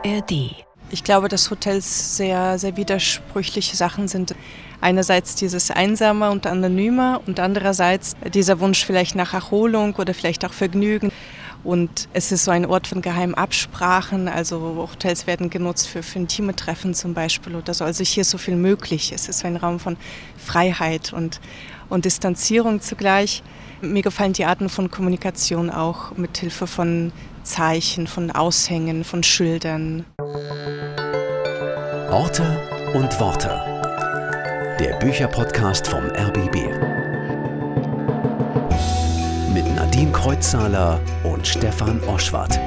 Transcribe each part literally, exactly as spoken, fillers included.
R D. Ich glaube, dass Hotels sehr, sehr widersprüchliche Sachen sind. Einerseits dieses Einsame und Anonyme und andererseits dieser Wunsch vielleicht nach Erholung oder vielleicht auch Vergnügen. Und es ist so ein Ort von geheimen Absprachen, also Hotels werden genutzt für, für intime Treffen zum Beispiel oder so. Also hier ist so viel möglich. Es ist so ein Raum von Freiheit und, und Distanzierung zugleich. Mir gefallen die Arten von Kommunikation auch mit Hilfe von Zeichen, von Aushängen, von Schildern. Orte und Worte. Der Bücherpodcast vom R B B. Mit Nadine Kreuzhaler und Stefan Oschwart.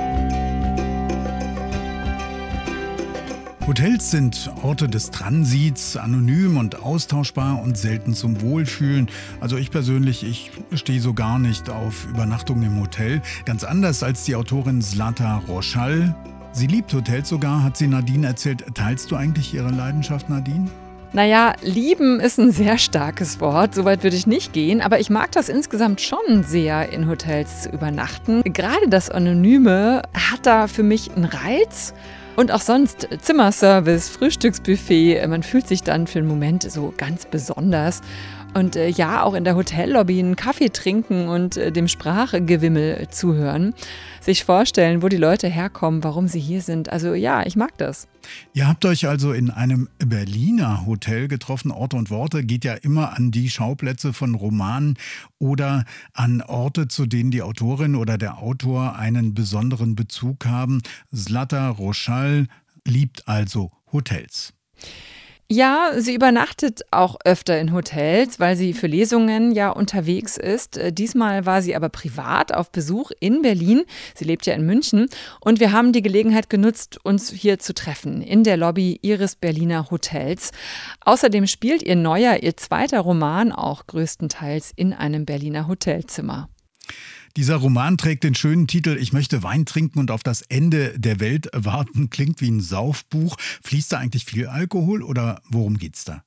Hotels sind Orte des Transits, anonym und austauschbar und selten zum Wohlfühlen. Also ich persönlich, ich stehe so gar nicht auf Übernachtungen im Hotel. Ganz anders als die Autorin Zlata Roschal. Sie liebt Hotels sogar, hat sie Nadine erzählt. Teilst du eigentlich ihre Leidenschaft, Nadine? Naja, lieben ist ein sehr starkes Wort, soweit würde ich nicht gehen, aber ich mag das insgesamt schon sehr, in Hotels zu übernachten. Gerade das Anonyme hat da für mich einen Reiz. Und auch sonst Zimmerservice, Frühstücksbuffet, man fühlt sich dann für einen Moment so ganz besonders. Und äh, ja, auch in der Hotellobby einen Kaffee trinken und äh, dem Sprachgewimmel zuhören. Sich vorstellen, wo die Leute herkommen, warum sie hier sind. Also ja, ich mag das. Ihr habt euch also in einem Berliner Hotel getroffen. Orte und Worte geht ja immer an die Schauplätze von Romanen oder an Orte, zu denen die Autorin oder der Autor einen besonderen Bezug haben. Zlata Roschal liebt also Hotels. Ja, sie übernachtet auch öfter in Hotels, weil sie für Lesungen ja unterwegs ist. Diesmal war sie aber privat auf Besuch in Berlin. Sie lebt ja in München. Und wir haben die Gelegenheit genutzt, uns hier zu treffen, in der Lobby ihres Berliner Hotels. Außerdem spielt ihr neuer, ihr zweiter Roman auch größtenteils in einem Berliner Hotelzimmer. Dieser Roman trägt den schönen Titel »Ich möchte Wein trinken und auf das Ende der Welt warten«. Klingt wie ein Saufbuch. Fließt da eigentlich viel Alkohol oder worum geht's da?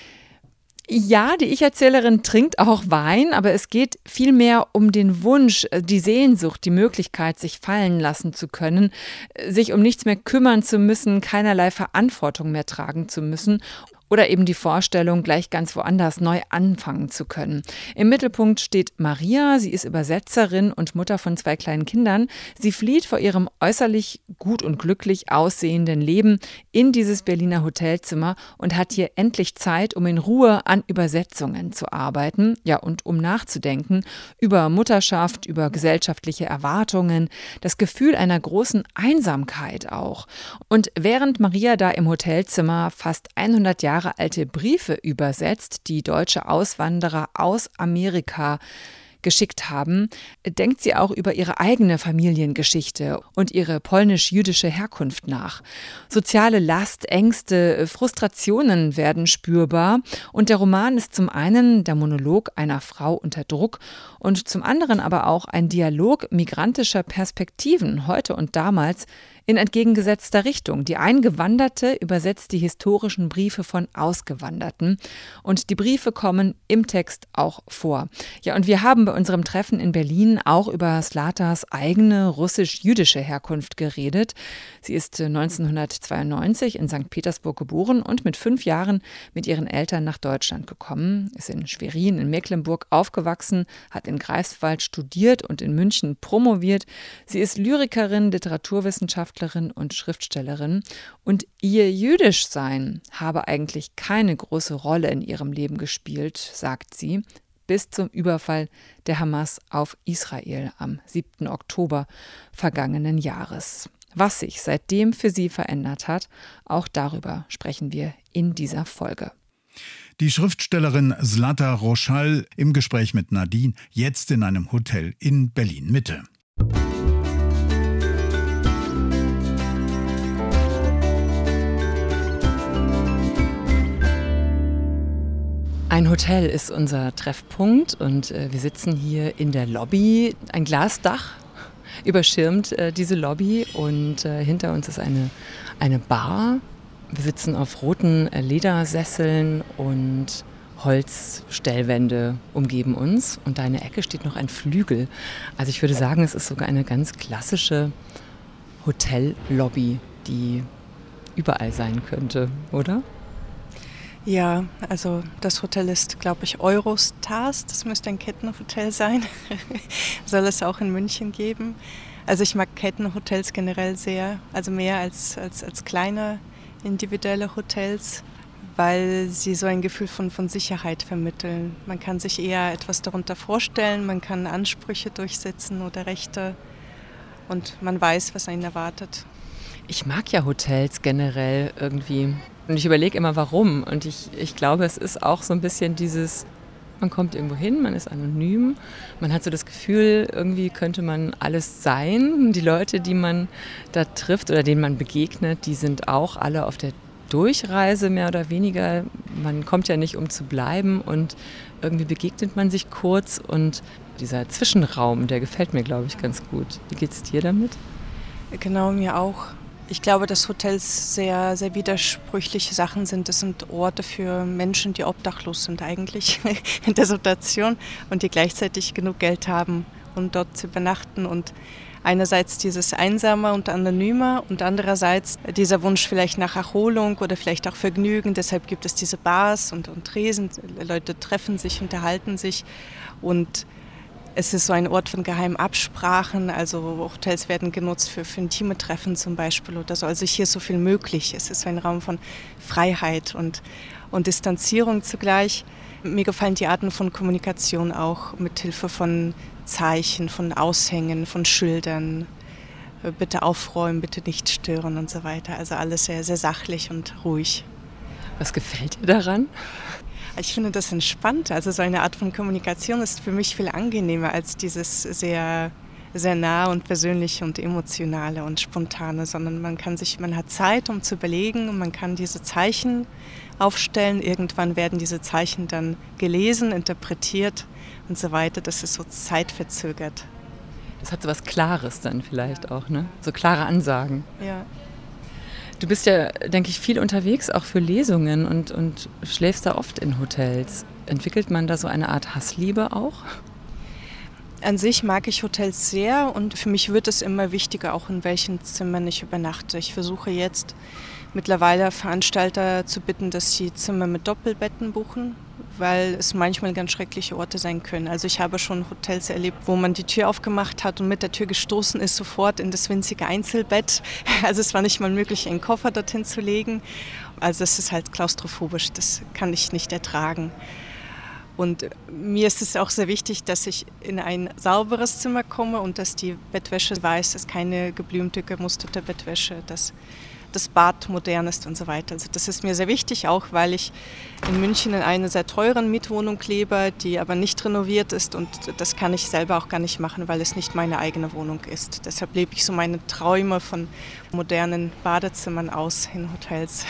Ja, die Ich-Erzählerin trinkt auch Wein, aber es geht vielmehr um den Wunsch, die Sehnsucht, die Möglichkeit, sich fallen lassen zu können, sich um nichts mehr kümmern zu müssen, keinerlei Verantwortung mehr tragen zu müssen. Oder eben die Vorstellung, gleich ganz woanders neu anfangen zu können. Im Mittelpunkt steht Maria. Sie ist Übersetzerin und Mutter von zwei kleinen Kindern. Sie flieht vor ihrem äußerlich gut und glücklich aussehenden Leben in dieses Berliner Hotelzimmer und hat hier endlich Zeit, um in Ruhe an Übersetzungen zu arbeiten. Ja, und um nachzudenken über Mutterschaft, über gesellschaftliche Erwartungen, das Gefühl einer großen Einsamkeit auch. Und während Maria da im Hotelzimmer fast hundert Jahre alte Briefe übersetzt, die deutsche Auswanderer aus Amerika geschickt haben, denkt sie auch über ihre eigene Familiengeschichte und ihre polnisch-jüdische Herkunft nach. Soziale Last, Ängste, Frustrationen werden spürbar und der Roman ist zum einen der Monolog einer Frau unter Druck und zum anderen aber auch ein Dialog migrantischer Perspektiven, heute und damals, in entgegengesetzter Richtung. Die Eingewanderte übersetzt die historischen Briefe von Ausgewanderten und die Briefe kommen im Text auch vor. Ja, und wir haben bei unserem Treffen in Berlin auch über Zlatas eigene russisch-jüdische Herkunft geredet. Sie ist neunzehnhundertzweiundneunzig in Sankt Petersburg geboren und mit fünf Jahren mit ihren Eltern nach Deutschland gekommen, ist in Schwerin in Mecklenburg aufgewachsen, hat in Greifswald studiert und in München promoviert. Sie ist Lyrikerin, Literaturwissenschaftlerin und Schriftstellerin und ihr Jüdischsein habe eigentlich keine große Rolle in ihrem Leben gespielt, sagt sie, bis zum Überfall der Hamas auf Israel am siebten Oktober vergangenen Jahres. Was sich seitdem für sie verändert hat, auch darüber sprechen wir in dieser Folge. Die Schriftstellerin Zlata Roschal im Gespräch mit Nadine, jetzt in einem Hotel in Berlin-Mitte. Ein Hotel ist unser Treffpunkt und äh, wir sitzen hier in der Lobby. Ein Glasdach überschirmt äh, diese Lobby und äh, hinter uns ist eine, eine Bar. Wir sitzen auf roten äh, Ledersesseln und Holzstellwände umgeben uns und da in der Ecke steht noch ein Flügel. Also ich würde sagen, es ist sogar eine ganz klassische Hotellobby die überall sein könnte, oder? Ja, also das Hotel ist, glaube ich, Eurostars. Das müsste ein Kettenhotel sein. Soll es auch in München geben. Also ich mag Kettenhotels generell sehr, also mehr als, als, als kleine individuelle Hotels, weil sie so ein Gefühl von, von Sicherheit vermitteln. Man kann sich eher etwas darunter vorstellen, man kann Ansprüche durchsetzen oder Rechte und man weiß, was einen erwartet. Ich mag ja Hotels generell irgendwie und ich überlege immer, warum. Und ich, ich glaube, es ist auch so ein bisschen dieses, man kommt irgendwo hin, man ist anonym, man hat so das Gefühl, irgendwie könnte man alles sein. Die Leute, die man da trifft oder denen man begegnet, die sind auch alle auf der Durchreise mehr oder weniger. Man kommt ja nicht, um zu bleiben und irgendwie begegnet man sich kurz und dieser Zwischenraum, der gefällt mir, glaube ich, ganz gut. Wie geht's dir damit? Genau, mir auch. Ich glaube, dass Hotels sehr, sehr widersprüchliche Sachen sind. Das sind Orte für Menschen, die obdachlos sind eigentlich in der Situation und die gleichzeitig genug Geld haben, um dort zu übernachten. Und einerseits dieses Einsamer und Anonymer und andererseits dieser Wunsch vielleicht nach Erholung oder vielleicht auch Vergnügen. Deshalb gibt es diese Bars und, und Tresen. Leute treffen sich, unterhalten sich und es ist so ein Ort von geheimen Absprachen, also Hotels werden genutzt für, für intime Treffen zum Beispiel oder so. Also hier ist so viel möglich. Es ist so ein Raum von Freiheit und, und Distanzierung zugleich. Mir gefallen die Arten von Kommunikation auch mit Hilfe von Zeichen, von Aushängen, von Schildern. Bitte aufräumen, bitte nicht stören und so weiter. Also alles sehr, sehr sachlich und ruhig. Was gefällt dir daran? Ich finde das entspannt. Also so eine Art von Kommunikation ist für mich viel angenehmer als dieses sehr, sehr nah und persönliche und emotionale und spontane, sondern man kann sich, man hat Zeit, um zu überlegen und man kann diese Zeichen aufstellen. Irgendwann werden diese Zeichen dann gelesen, interpretiert und so weiter. Das ist so zeitverzögert. Das hat so was Klares dann vielleicht auch, ne? So klare Ansagen. Ja. Du bist ja, denke ich, viel unterwegs, auch für Lesungen und, und schläfst da oft in Hotels. Entwickelt man da so eine Art Hassliebe auch? An sich mag ich Hotels sehr und für mich wird es immer wichtiger, auch in welchen Zimmern ich übernachte. Ich versuche jetzt mittlerweile Veranstalter zu bitten, dass sie Zimmer mit Doppelbetten buchen, weil es manchmal ganz schreckliche Orte sein können. Also ich habe schon Hotels erlebt, wo man die Tür aufgemacht hat und mit der Tür gestoßen ist sofort in das winzige Einzelbett. Also es war nicht mal möglich, einen Koffer dorthin zu legen. Also es ist halt klaustrophobisch, das kann ich nicht ertragen. Und mir ist es auch sehr wichtig, dass ich in ein sauberes Zimmer komme und dass die Bettwäsche weiß, dass keine geblümte, gemusterte Bettwäsche, dass das Bad modern ist und so weiter. Also das ist mir sehr wichtig, auch weil ich in München in einer sehr teuren Mietwohnung lebe, die aber nicht renoviert ist und das kann ich selber auch gar nicht machen, weil es nicht meine eigene Wohnung ist. Deshalb lebe ich so meine Träume von modernen Badezimmern aus in Hotels.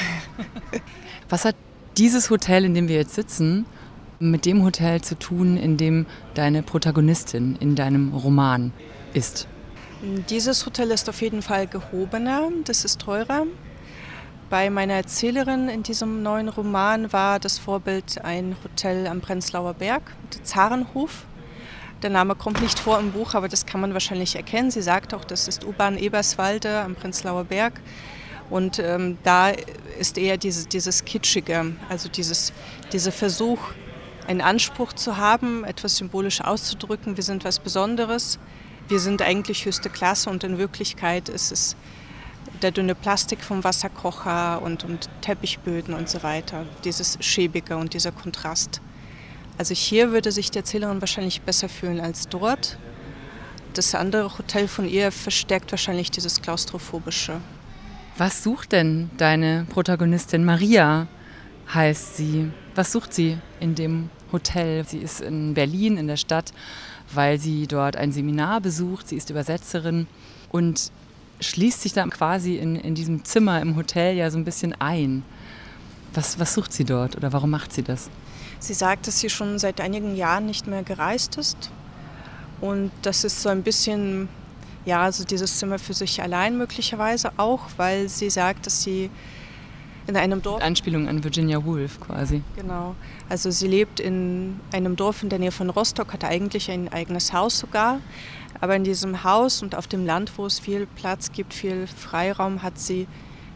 Was hat dieses Hotel, in dem wir jetzt sitzen, mit dem Hotel zu tun, in dem deine Protagonistin in deinem Roman ist? Dieses Hotel ist auf jeden Fall gehobener, das ist teurer. Bei meiner Erzählerin in diesem neuen Roman war das Vorbild ein Hotel am Prenzlauer Berg, der Zarenhof. Der Name kommt nicht vor im Buch, aber das kann man wahrscheinlich erkennen. Sie sagt auch, das ist U-Bahn Eberswalde am Prenzlauer Berg. Und ähm, da ist eher diese, dieses Kitschige, also dieses, dieser Versuch, einen Anspruch zu haben, etwas symbolisch auszudrücken, wir sind was Besonderes. Wir sind eigentlich höchste Klasse und in Wirklichkeit ist es der dünne Plastik vom Wasserkocher und, und Teppichböden und so weiter. Dieses Schäbige und dieser Kontrast. Also hier würde sich die Erzählerin wahrscheinlich besser fühlen als dort. Das andere Hotel von ihr verstärkt wahrscheinlich dieses Klaustrophobische. Was sucht denn deine Protagonistin? Maria heißt sie. Was sucht sie in dem Hotel? Sie ist in Berlin, in der Stadt, weil sie dort ein Seminar besucht. Sie ist Übersetzerin und schließt sich dann quasi in, in diesem Zimmer im Hotel ja so ein bisschen ein. Was, was sucht sie dort oder warum macht sie das? Sie sagt, dass sie schon seit einigen Jahren nicht mehr gereist ist. Und das ist so ein bisschen, ja, also dieses Zimmer für sich allein möglicherweise auch, weil sie sagt, dass sie in einem Dorf... Anspielung an Virginia Woolf quasi. Genau. Also sie lebt in einem Dorf in der Nähe von Rostock, hat eigentlich ein eigenes Haus sogar. Aber in diesem Haus und auf dem Land, wo es viel Platz gibt, viel Freiraum, hat sie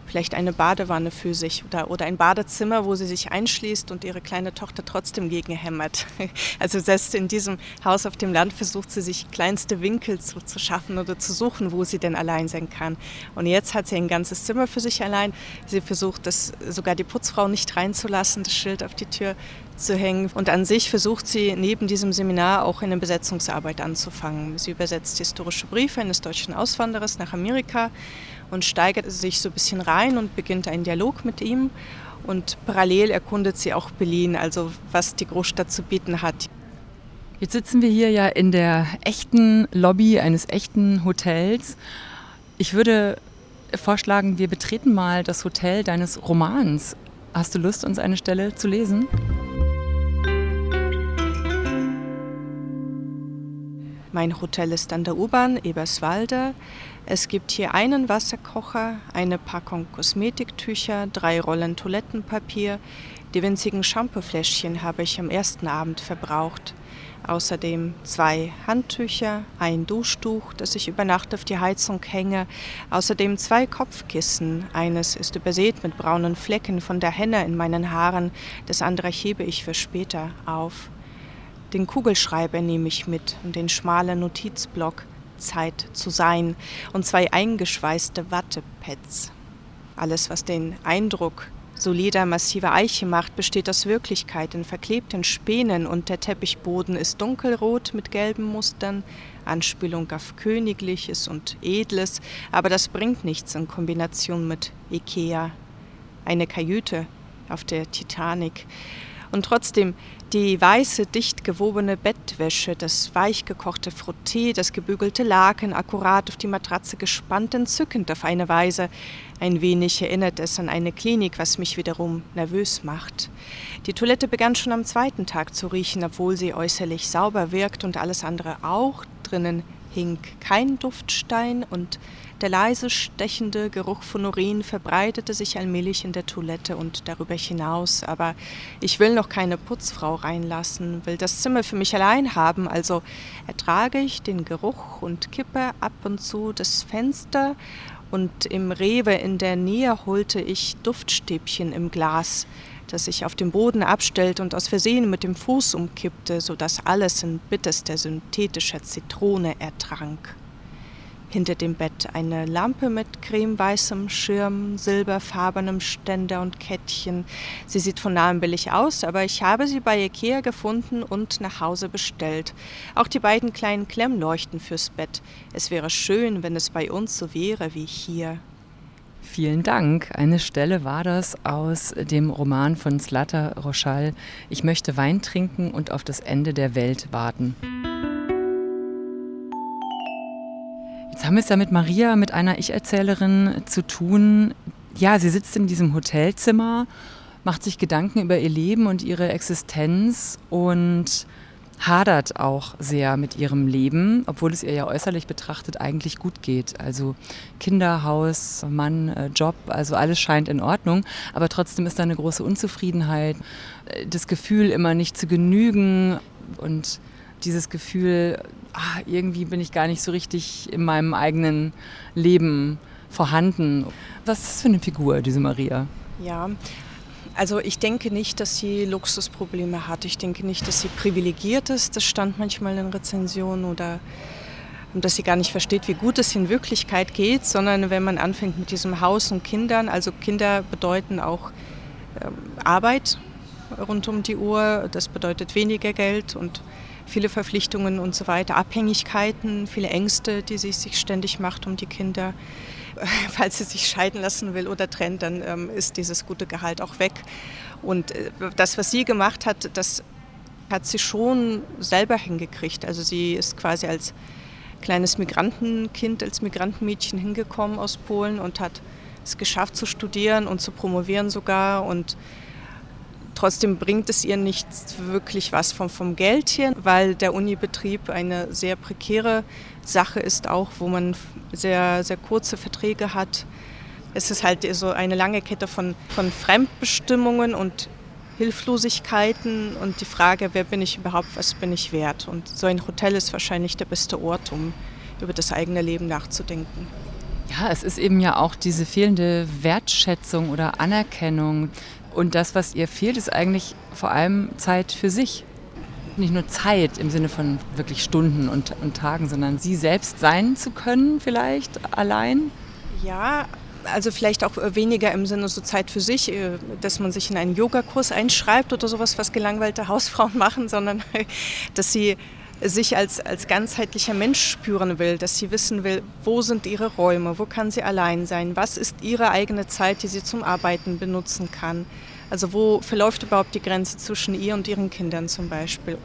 vielleicht eine Badewanne für sich oder, oder ein Badezimmer, wo sie sich einschließt und ihre kleine Tochter trotzdem gegenhämmert. Also selbst in diesem Haus auf dem Land versucht sie sich kleinste Winkel zu, zu schaffen oder zu suchen, wo sie denn allein sein kann. Und jetzt hat sie ein ganzes Zimmer für sich allein. Sie versucht, das sogar die Putzfrau nicht reinzulassen, das Schild auf die Tür zu hängen. Und an sich versucht sie neben diesem Seminar auch eine Besetzungsarbeit anzufangen. Sie übersetzt historische Briefe eines deutschen Auswanderers nach Amerika und steigert sich so ein bisschen rein und beginnt einen Dialog mit ihm. Und parallel erkundet sie auch Berlin, also was die Großstadt zu bieten hat. Jetzt sitzen wir hier ja in der echten Lobby eines echten Hotels. Ich würde vorschlagen, wir betreten mal das Hotel deines Romans. Hast du Lust, uns eine Stelle zu lesen? Mein Hotel ist an der U-Bahn Eberswalde. Es gibt hier einen Wasserkocher, eine Packung Kosmetiktücher, drei Rollen Toilettenpapier. Die winzigen Shampoofläschchen habe ich am ersten Abend verbraucht. Außerdem zwei Handtücher, ein Duschtuch, das ich über Nacht auf die Heizung hänge. Außerdem zwei Kopfkissen. Eines ist übersät mit braunen Flecken von der Henne in meinen Haaren. Das andere hebe ich für später auf. Den Kugelschreiber nehme ich mit und den schmalen Notizblock Zeit zu sein und zwei eingeschweißte Wattepads. Alles, was den Eindruck solider, massiver Eiche macht, besteht aus Wirklichkeit in verklebten Spänen und der Teppichboden ist dunkelrot mit gelben Mustern, Anspielung auf Königliches und Edles, aber das bringt nichts in Kombination mit Ikea. Eine Kajüte auf der Titanic. Und trotzdem die weiße, dicht gewobene Bettwäsche, das weich gekochte Frotté, das gebügelte Laken, akkurat auf die Matratze gespannt, entzückend auf eine Weise. Ein wenig erinnert es an eine Klinik, was mich wiederum nervös macht. Die Toilette begann schon am zweiten Tag zu riechen, obwohl sie äußerlich sauber wirkt und alles andere auch. Drinnen hing kein Duftstein und der leise, stechende Geruch von Urin verbreitete sich allmählich in der Toilette und darüber hinaus. Aber ich will noch keine Putzfrau reinlassen, will das Zimmer für mich allein haben, also ertrage ich den Geruch und kippe ab und zu das Fenster. Und im Rewe in der Nähe holte ich Duftstäbchen im Glas, das sich auf dem Boden abstellte und aus Versehen mit dem Fuß umkippte, sodass alles in bitterster synthetischer Zitrone ertrank. Hinter dem Bett eine Lampe mit cremeweißem Schirm, silberfarbenem Ständer und Kettchen. Sie sieht von nahem billig aus, aber ich habe sie bei Ikea gefunden und nach Hause bestellt. Auch die beiden kleinen Klemmleuchten fürs Bett. Es wäre schön, wenn es bei uns so wäre wie hier. Vielen Dank. Eine Stelle war das aus dem Roman von Zlata Roschal, Ich möchte Wein trinken und auf das Ende der Welt warten. Jetzt haben wir es ja mit Maria, mit einer Ich-Erzählerin zu tun. Ja, sie sitzt in diesem Hotelzimmer, macht sich Gedanken über ihr Leben und ihre Existenz und hadert auch sehr mit ihrem Leben, obwohl es ihr ja äußerlich betrachtet eigentlich gut geht. Also Kinder, Haus, Mann, Job, also alles scheint in Ordnung. Aber trotzdem ist da eine große Unzufriedenheit, das Gefühl, immer nicht zu genügen und dieses Gefühl, ach, irgendwie bin ich gar nicht so richtig in meinem eigenen Leben vorhanden. Was ist das für eine Figur, diese Maria? Ja, also ich denke nicht, dass sie Luxusprobleme hat. Ich denke nicht, dass sie privilegiert ist. Das stand manchmal in Rezensionen oder dass sie gar nicht versteht, wie gut es in Wirklichkeit geht, sondern wenn man anfängt mit diesem Haus und Kindern, also Kinder bedeuten auch äh, Arbeit rund um die Uhr, das bedeutet weniger Geld und viele Verpflichtungen und so weiter, Abhängigkeiten, viele Ängste, die sie sich ständig macht um die Kinder. Falls sie sich scheiden lassen will oder trennt, dann ähm, ist dieses gute Gehalt auch weg. Und äh, das, was sie gemacht hat, das hat sie schon selber hingekriegt. Also sie ist quasi als kleines Migrantenkind, als Migrantenmädchen hingekommen aus Polen und hat es geschafft zu studieren und zu promovieren sogar. Und trotzdem bringt es ihr nicht wirklich was vom, vom Geld her, weil der Unibetrieb eine sehr prekäre Sache ist auch, wo man sehr, sehr kurze Verträge hat. Es ist halt so eine lange Kette von, von Fremdbestimmungen und Hilflosigkeiten und die Frage, wer bin ich überhaupt, was bin ich wert? Und so ein Hotel ist wahrscheinlich der beste Ort, um über das eigene Leben nachzudenken. Ja, es ist eben ja auch diese fehlende Wertschätzung oder Anerkennung. Und das, was ihr fehlt, ist eigentlich vor allem Zeit für sich. Nicht nur Zeit im Sinne von wirklich Stunden und, und Tagen, sondern sie selbst sein zu können vielleicht allein. Ja, also vielleicht auch weniger im Sinne so Zeit für sich, dass man sich in einen Yogakurs einschreibt oder sowas, was gelangweilte Hausfrauen machen, sondern dass sie sich als, als ganzheitlicher Mensch spüren will, dass sie wissen will, wo sind ihre Räume, wo kann sie allein sein, was ist ihre eigene Zeit, die sie zum Arbeiten benutzen kann. Also wo verläuft überhaupt die Grenze zwischen ihr und ihren Kindern zum Beispiel.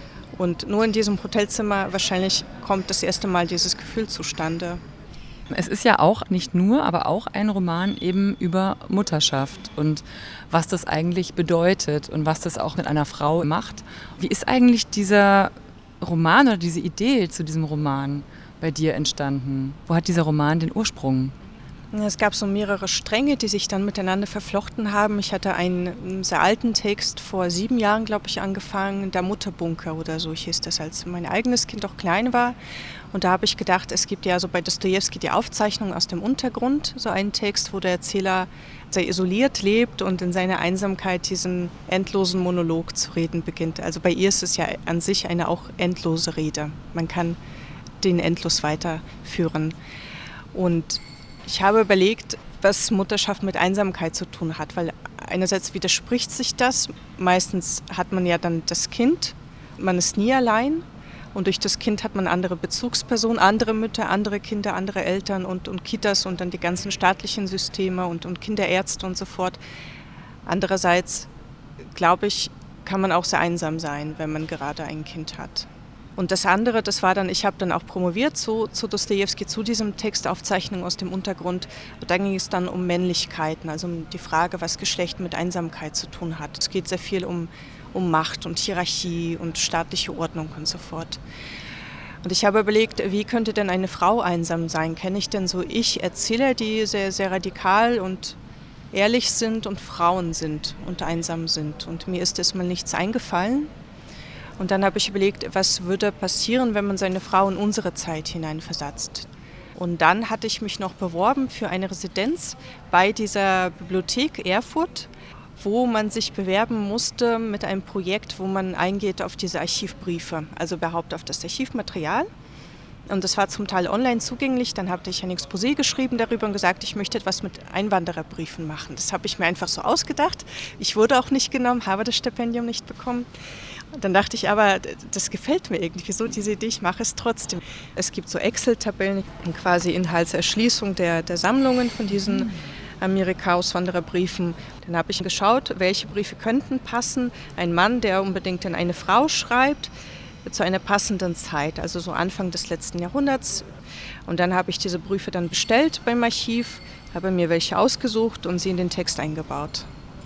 Und nur in diesem Hotelzimmer wahrscheinlich kommt das erste Mal dieses Gefühl zustande. Es ist ja auch nicht nur, aber auch ein Roman eben über Mutterschaft und was das eigentlich bedeutet und was das auch mit einer Frau macht. Wie ist eigentlich dieser Roman oder diese Idee zu diesem Roman bei dir entstanden? Wo hat dieser Roman den Ursprung? Es gab so mehrere Stränge, die sich dann miteinander verflochten haben. Ich hatte einen sehr alten Text vor sieben Jahren, glaube ich, angefangen, der Mutterbunker oder so hieß das, als mein eigenes Kind auch klein war. Und da habe ich gedacht, es gibt ja so bei Dostojewski die Aufzeichnung aus dem Untergrund, so einen Text, wo der Erzähler sehr isoliert lebt und in seiner Einsamkeit diesen endlosen Monolog zu reden beginnt. Also bei ihr ist es ja an sich eine auch endlose Rede. Man kann den endlos weiterführen. Und ich habe überlegt, was Mutterschaft mit Einsamkeit zu tun hat, weil einerseits widerspricht sich das. Meistens hat man ja dann das Kind, man ist nie allein. Und durch das Kind hat man andere Bezugspersonen, andere Mütter, andere Kinder, andere Eltern und, und Kitas und dann die ganzen staatlichen Systeme und, und Kinderärzte und so fort. Andererseits, glaube ich, kann man auch sehr einsam sein, wenn man gerade ein Kind hat. Und das andere, das war dann, ich habe dann auch promoviert zu, zu Dostojewski, zu diesem Textaufzeichnung aus dem Untergrund. Und da ging es dann um Männlichkeiten, also um die Frage, was Geschlecht mit Einsamkeit zu tun hat. Es geht sehr viel um um Macht und Hierarchie und staatliche Ordnung und so fort. Und ich habe überlegt, wie könnte denn eine Frau einsam sein? Kenne ich denn so Ich-Erzähler, die sehr, sehr radikal und ehrlich sind und Frauen sind und einsam sind? Und mir ist erstmal nichts eingefallen. Und dann habe ich überlegt, was würde passieren, wenn man seine Frau in unsere Zeit hineinversetzt? Und dann hatte ich mich noch beworben für eine Residenz bei dieser Bibliothek Erfurt, wo man sich bewerben musste mit einem Projekt, wo man eingeht auf diese Archivbriefe, also überhaupt auf das Archivmaterial. Und das war zum Teil online zugänglich. Dann habe ich ein Exposé geschrieben darüber und gesagt, ich möchte etwas mit Einwandererbriefen machen. Das habe ich mir einfach so ausgedacht. Ich wurde auch nicht genommen, habe das Stipendium nicht bekommen. Und dann dachte ich aber, das gefällt mir irgendwie so, diese Idee, ich mache es trotzdem. Es gibt so Excel-Tabellen, quasi Inhaltserschließung der, der Sammlungen von diesen Amerika-Auswandererbriefen. Dann habe ich geschaut, welche Briefe könnten passen. Ein Mann, der unbedingt an eine Frau schreibt, zu einer passenden Zeit, also so Anfang des letzten Jahrhunderts. Und dann habe ich diese Briefe dann bestellt beim Archiv, habe mir welche ausgesucht und sie in den Text eingebaut.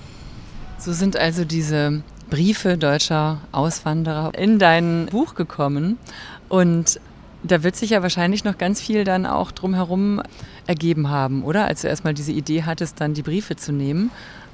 So sind also diese Briefe deutscher Auswanderer in dein Buch gekommen. Und da wird sich ja wahrscheinlich noch ganz viel dann auch drumherum ergeben haben, oder? Als du erstmal diese Idee hattest, dann die Briefe zu nehmen.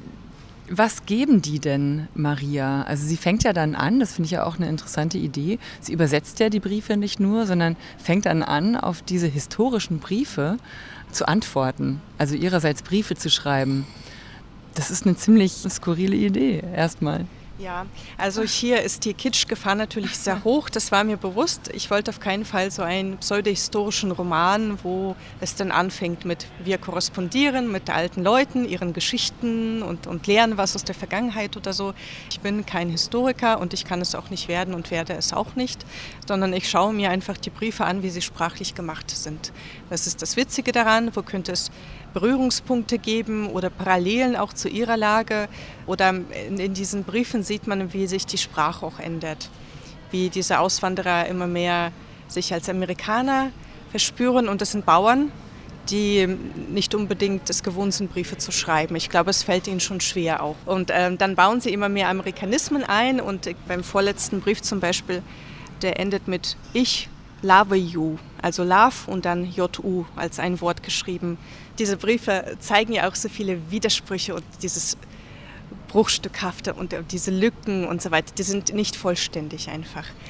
Was geben die denn, Maria? Also sie fängt ja dann an, das finde ich ja auch eine interessante Idee, sie übersetzt ja die Briefe nicht nur, sondern fängt dann an, auf diese historischen Briefe zu antworten. Also ihrerseits Briefe zu schreiben. Das ist eine ziemlich skurrile Idee, erstmal. Ja, also hier ist die Kitschgefahr natürlich sehr hoch, das war mir bewusst. Ich wollte auf keinen Fall so einen pseudohistorischen Roman, wo es dann anfängt mit wir korrespondieren mit alten Leuten, ihren Geschichten und, und lernen was aus der Vergangenheit oder so. Ich bin kein Historiker und ich kann es auch nicht werden und werde es auch nicht, sondern ich schaue mir einfach die Briefe an, wie sie sprachlich gemacht sind. Was ist das Witzige daran? Wo könnte es Berührungspunkte geben oder Parallelen auch zu ihrer Lage? Oder in, in diesen Briefen sieht man, wie sich die Sprache auch ändert. Wie diese Auswanderer immer mehr sich als Amerikaner verspüren. Und das sind Bauern, die nicht unbedingt es gewohnt sind, Briefe zu schreiben. Ich glaube, es fällt ihnen schon schwer auch. Und ähm, dann bauen sie immer mehr Amerikanismen ein. Und beim vorletzten Brief zum Beispiel, der endet mit Ich love you. Also love und dann J U als ein Wort geschrieben. Diese Briefe zeigen ja auch so viele Widersprüche und dieses Bruchstückhafte und diese Lücken und so weiter, die sind nicht vollständig einfach.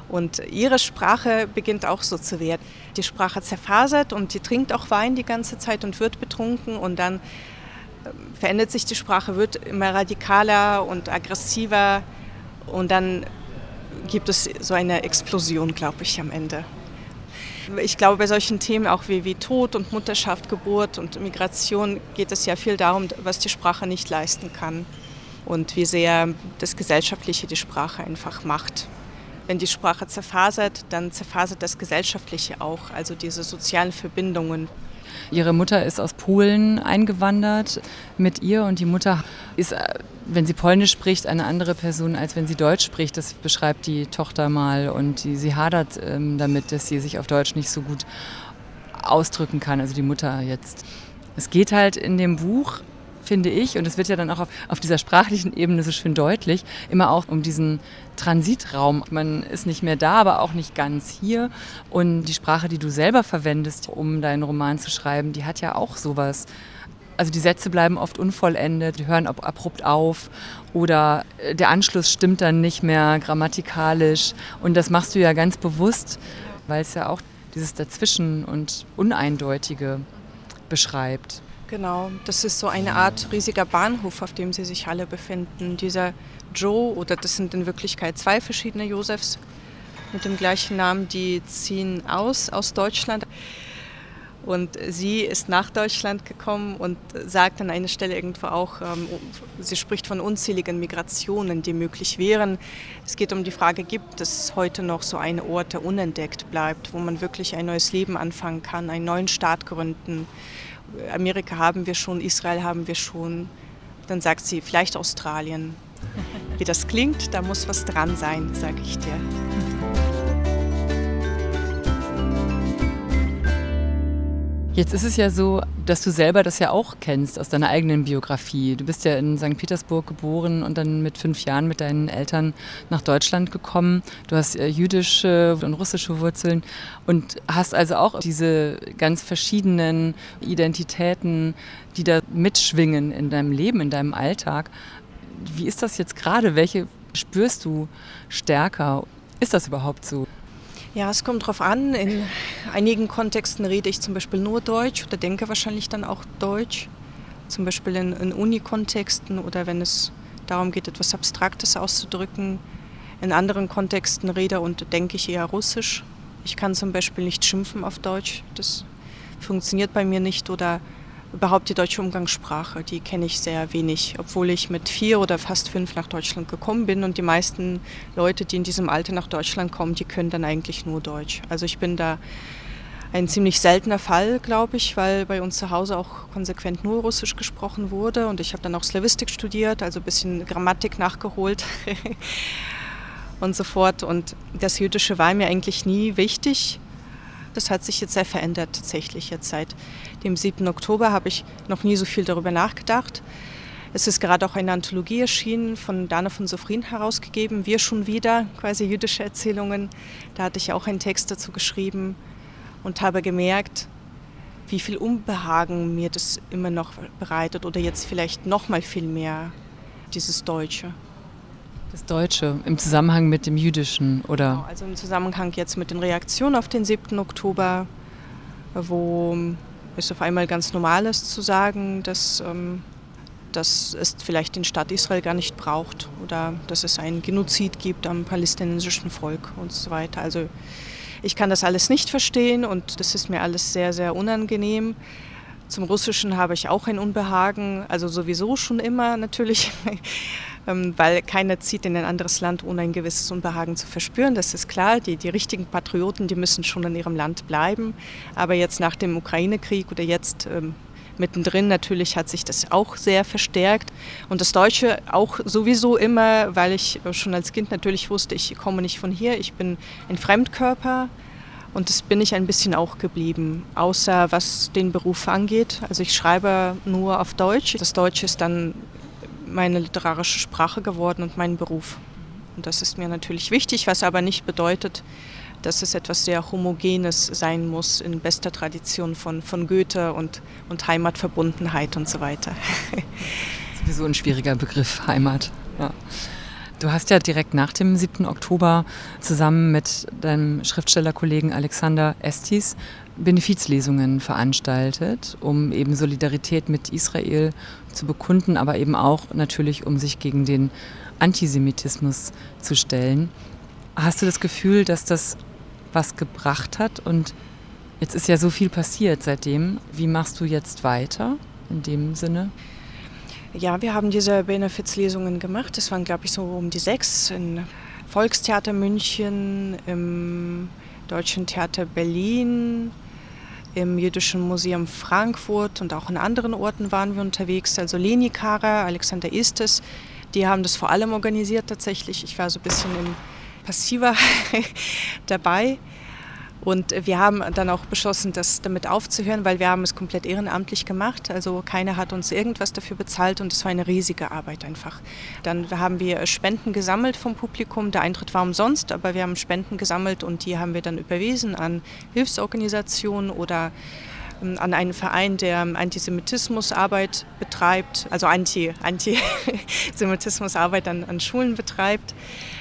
Und ihre Sprache beginnt auch so zu werden. Die Sprache zerfasert und die trinkt auch Wein die ganze Zeit und wird betrunken und dann verändert sich die Sprache, wird immer radikaler und aggressiver und dann gibt es so eine Explosion, glaube ich, am Ende. Ich glaube, bei solchen Themen auch wie, wie Tod und Mutterschaft, Geburt und Migration geht es ja viel darum, was die Sprache nicht leisten kann und wie sehr das Gesellschaftliche die Sprache einfach macht. Wenn die Sprache zerfasert, dann zerfasert das Gesellschaftliche auch, also diese sozialen Verbindungen. Ihre Mutter ist aus Polen eingewandert mit ihr und die Mutter ist, wenn sie Polnisch spricht, eine andere Person, als wenn sie Deutsch spricht. Das beschreibt die Tochter mal und die, sie hadert ähm, damit, dass sie sich auf Deutsch nicht so gut ausdrücken kann, also die Mutter jetzt. Es geht halt in dem Buch, finde ich, und es wird ja dann auch auf, auf dieser sprachlichen Ebene so schön deutlich, immer auch um diesen Transitraum. Man ist nicht mehr da, aber auch nicht ganz hier. Und die Sprache, die du selber verwendest, um deinen Roman zu schreiben, die hat ja auch sowas. Also die Sätze bleiben oft unvollendet, die hören abrupt auf oder der Anschluss stimmt dann nicht mehr grammatikalisch. Und das machst du ja ganz bewusst, weil es ja auch dieses Dazwischen und Uneindeutige beschreibt. Genau, das ist so eine Art riesiger Bahnhof, auf dem sie sich alle befinden. Dieser Joe, oder das sind in Wirklichkeit zwei verschiedene Josefs mit dem gleichen Namen, die ziehen aus aus Deutschland. Und sie ist nach Deutschland gekommen und sagt an einer Stelle irgendwo auch, ähm, sie spricht von unzähligen Migrationen, die möglich wären. Es geht um die Frage, gibt es heute noch so einen Ort, der unentdeckt bleibt, wo man wirklich ein neues Leben anfangen kann, einen neuen Staat gründen. Amerika haben wir schon, Israel haben wir schon. Dann sagt sie, vielleicht Australien. Wie das klingt, da muss was dran sein, sage ich dir. Jetzt ist es ja so, dass du selber das ja auch kennst aus deiner eigenen Biografie. Du bist ja in Sankt Petersburg geboren und dann mit fünf Jahren mit deinen Eltern nach Deutschland gekommen. Du hast jüdische und russische Wurzeln und hast also auch diese ganz verschiedenen Identitäten, die da mitschwingen in deinem Leben, in deinem Alltag. Wie ist das jetzt gerade? Welche spürst du stärker? Ist das überhaupt so? Ja, es kommt drauf an. In einigen Kontexten rede ich zum Beispiel nur Deutsch oder denke wahrscheinlich dann auch Deutsch. Zum Beispiel in, in Uni-Kontexten oder wenn es darum geht, etwas Abstraktes auszudrücken. In anderen Kontexten rede und denke ich eher Russisch. Ich kann zum Beispiel nicht schimpfen auf Deutsch. Das funktioniert bei mir nicht. Oder überhaupt die deutsche Umgangssprache, die kenne ich sehr wenig, obwohl ich mit vier oder fast fünf nach Deutschland gekommen bin und die meisten Leute, die in diesem Alter nach Deutschland kommen, die können dann eigentlich nur Deutsch. Also ich bin da ein ziemlich seltener Fall, glaube ich, weil bei uns zu Hause auch konsequent nur Russisch gesprochen wurde und ich habe dann auch Slawistik studiert, also ein bisschen Grammatik nachgeholt und so fort und das Jüdische war mir eigentlich nie wichtig. Das hat sich jetzt sehr verändert tatsächlich. Jetzt seit dem siebten Oktober habe ich noch nie so viel darüber nachgedacht. Es ist gerade auch eine Anthologie erschienen, von Dana von Sofrin herausgegeben, Wir schon wieder, quasi jüdische Erzählungen. Da hatte ich auch einen Text dazu geschrieben und habe gemerkt, wie viel Unbehagen mir das immer noch bereitet oder jetzt vielleicht noch mal viel mehr, dieses Deutsche. Das Deutsche im Zusammenhang mit dem Jüdischen, oder? Genau, also im Zusammenhang jetzt mit den Reaktionen auf den siebten Oktober, wo es auf einmal ganz normal ist zu sagen, dass, ähm, dass es vielleicht den Staat Israel gar nicht braucht oder dass es einen Genozid gibt am palästinensischen Volk und so weiter. Also ich kann das alles nicht verstehen und das ist mir alles sehr, sehr unangenehm. Zum Russischen habe ich auch ein Unbehagen, also sowieso schon immer natürlich, weil keiner zieht in ein anderes Land, ohne ein gewisses Unbehagen zu verspüren. Das ist klar, die, die richtigen Patrioten, die müssen schon in ihrem Land bleiben. Aber jetzt nach dem Ukraine-Krieg oder jetzt ähm, mittendrin natürlich hat sich das auch sehr verstärkt. Und das Deutsche auch sowieso immer, weil ich schon als Kind natürlich wusste, ich komme nicht von hier, ich bin ein Fremdkörper. Und das bin ich ein bisschen auch geblieben, außer was den Beruf angeht. Also ich schreibe nur auf Deutsch. Das Deutsche ist dann meine literarische Sprache geworden und mein Beruf. Und das ist mir natürlich wichtig, was aber nicht bedeutet, dass es etwas sehr Homogenes sein muss in bester Tradition von, von Goethe und, und Heimatverbundenheit und so weiter. Sowieso ein schwieriger Begriff, Heimat. Ja. Du hast ja direkt nach dem siebten Oktober zusammen mit deinem Schriftstellerkollegen Alexander Estis Benefizlesungen veranstaltet, um eben Solidarität mit Israel zu bekunden, aber eben auch natürlich, um sich gegen den Antisemitismus zu stellen. Hast du das Gefühl, dass das was gebracht hat? Und jetzt ist ja so viel passiert seitdem. Wie machst du jetzt weiter in dem Sinne? Ja, wir haben diese Benefizlesungen gemacht. Das waren, glaube ich, so um die sechs im Volkstheater München, im Deutschen Theater Berlin, im Jüdischen Museum Frankfurt und auch in anderen Orten waren wir unterwegs. Also Leni Kara, Alexander Estes, die haben das vor allem organisiert tatsächlich. Ich war so ein bisschen im passiver dabei. Und wir haben dann auch beschlossen, das damit aufzuhören, weil wir haben es komplett ehrenamtlich gemacht. Also keiner hat uns irgendwas dafür bezahlt und es war eine riesige Arbeit einfach. Dann haben wir Spenden gesammelt vom Publikum. Der Eintritt war umsonst, aber wir haben Spenden gesammelt und die haben wir dann überwiesen an Hilfsorganisationen oder an einen Verein, der Antisemitismusarbeit betreibt, also Anti, Antisemitismusarbeit an, an Schulen betreibt.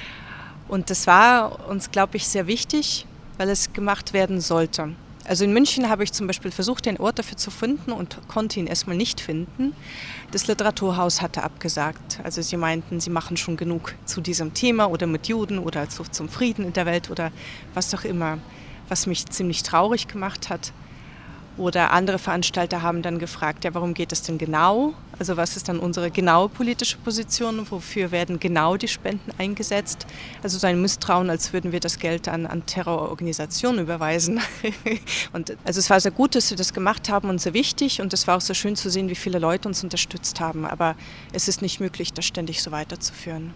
Und das war uns, glaube ich, sehr wichtig, weil es gemacht werden sollte. Also in München habe ich zum Beispiel versucht, den Ort dafür zu finden und konnte ihn erstmal nicht finden. Das Literaturhaus hatte abgesagt. Also sie meinten, sie machen schon genug zu diesem Thema oder mit Juden oder zu, zum Frieden in der Welt oder was auch immer, was mich ziemlich traurig gemacht hat. Oder andere Veranstalter haben dann gefragt, ja, warum geht es denn genau? Also was ist dann unsere genaue politische Position? Wofür werden genau die Spenden eingesetzt? Also so ein Misstrauen, als würden wir das Geld an, an Terrororganisationen überweisen. Und also es war sehr gut, dass wir das gemacht haben und sehr wichtig. Und es war auch sehr schön zu sehen, wie viele Leute uns unterstützt haben. Aber es ist nicht möglich, das ständig so weiterzuführen.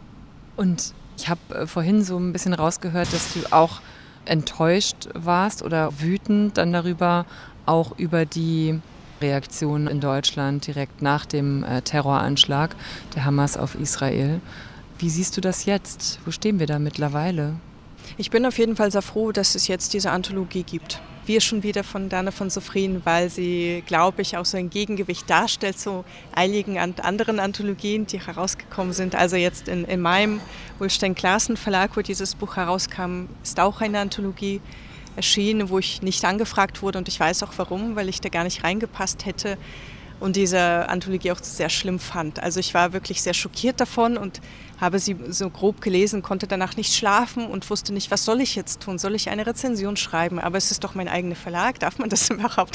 Und ich habe vorhin so ein bisschen rausgehört, dass du auch enttäuscht warst oder wütend dann darüber, auch über die Reaktion in Deutschland direkt nach dem äh, Terroranschlag der Hamas auf Israel. Wie siehst du das jetzt? Wo stehen wir da mittlerweile? Ich bin auf jeden Fall sehr froh, dass es jetzt diese Anthologie gibt. Wir schon wieder von Dana von Sofrien, weil sie, glaube ich, auch so ein Gegengewicht darstellt zu einigen anderen Anthologien, die herausgekommen sind. Also jetzt in, in meinem Ullstein-Classen-Verlag, wo dieses Buch herauskam, ist auch eine Anthologie erschienen, wo ich nicht angefragt wurde und ich weiß auch warum, weil ich da gar nicht reingepasst hätte und diese Anthologie auch sehr schlimm fand. Also ich war wirklich sehr schockiert davon und habe sie so grob gelesen, konnte danach nicht schlafen und wusste nicht, was soll ich jetzt tun? Soll ich eine Rezension schreiben? Aber es ist doch mein eigener Verlag, darf man das überhaupt?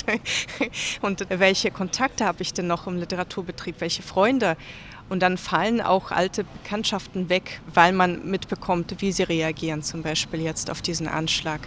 Und welche Kontakte habe ich denn noch im Literaturbetrieb? Welche Freunde? Und dann fallen auch alte Bekanntschaften weg, weil man mitbekommt, wie sie reagieren, zum Beispiel jetzt auf diesen Anschlag.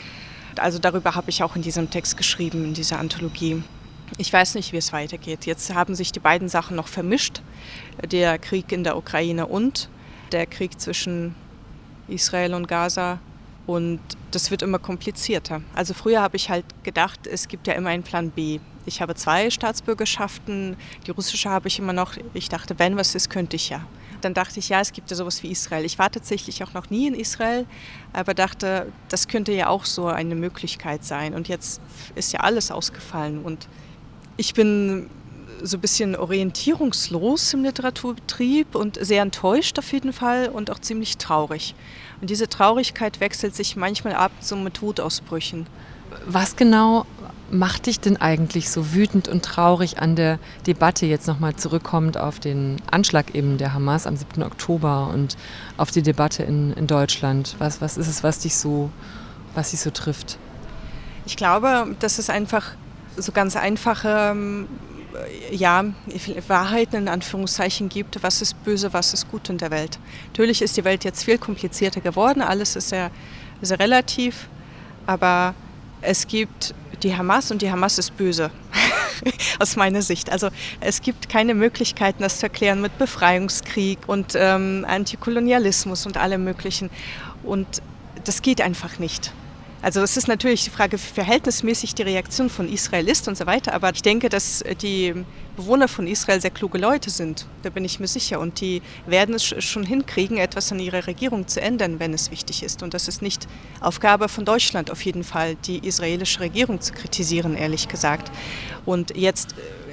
Also darüber habe ich auch in diesem Text geschrieben, in dieser Anthologie. Ich weiß nicht, wie es weitergeht. Jetzt haben sich die beiden Sachen noch vermischt. Der Krieg in der Ukraine und der Krieg zwischen Israel und Gaza. Und das wird immer komplizierter. Also früher habe ich halt gedacht, es gibt ja immer einen Plan B. Ich habe zwei Staatsbürgerschaften, die russische habe ich immer noch. Ich dachte, wenn was ist, könnte ich ja. Dann dachte ich, ja, es gibt ja sowas wie Israel. Ich war tatsächlich auch noch nie in Israel, aber dachte, das könnte ja auch so eine Möglichkeit sein. Und jetzt ist ja alles ausgefallen. Und ich bin so ein bisschen orientierungslos im Literaturbetrieb und sehr enttäuscht auf jeden Fall und auch ziemlich traurig. Und diese Traurigkeit wechselt sich manchmal ab so mit Wutausbrüchen. Was genau macht dich denn eigentlich so wütend und traurig an der Debatte, jetzt nochmal zurückkommend auf den Anschlag eben der Hamas am siebten Oktober und auf die Debatte in, in Deutschland? Was, was ist es, was dich so, was dich so trifft? Ich glaube, dass es einfach so ganz einfache ja, Wahrheiten in Anführungszeichen gibt, was ist böse, was ist gut in der Welt. Natürlich ist die Welt jetzt viel komplizierter geworden, alles ist sehr, sehr relativ, aber es gibt die Hamas und die Hamas ist böse, aus meiner Sicht. Also es gibt keine Möglichkeiten, das zu erklären mit Befreiungskrieg und ähm, Antikolonialismus und allem Möglichen. Und das geht einfach nicht. Also es ist natürlich die Frage, wie verhältnismäßig die Reaktion von Israel ist und so weiter, aber ich denke, dass die Bewohner von Israel sehr kluge Leute sind, da bin ich mir sicher. Und die werden es schon hinkriegen, etwas an ihrer Regierung zu ändern, wenn es wichtig ist. Und das ist nicht Aufgabe von Deutschland auf jeden Fall, die israelische Regierung zu kritisieren, ehrlich gesagt. Und jetzt